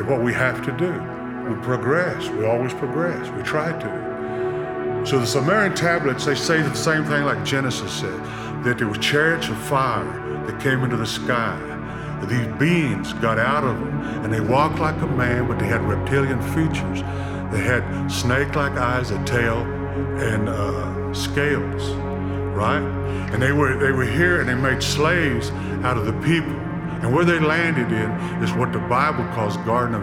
what we have to do. We progress. We always progress. We try to. So the Sumerian tablets, they say the same thing like Genesis said, that there were chariots of fire that came into the sky. These beings got out of them, and they walked like a man, but they had reptilian features. They had snake-like eyes, a tail, and scales, right? And they were here, and they made slaves out of the people. And where they landed in is what the Bible calls Garden of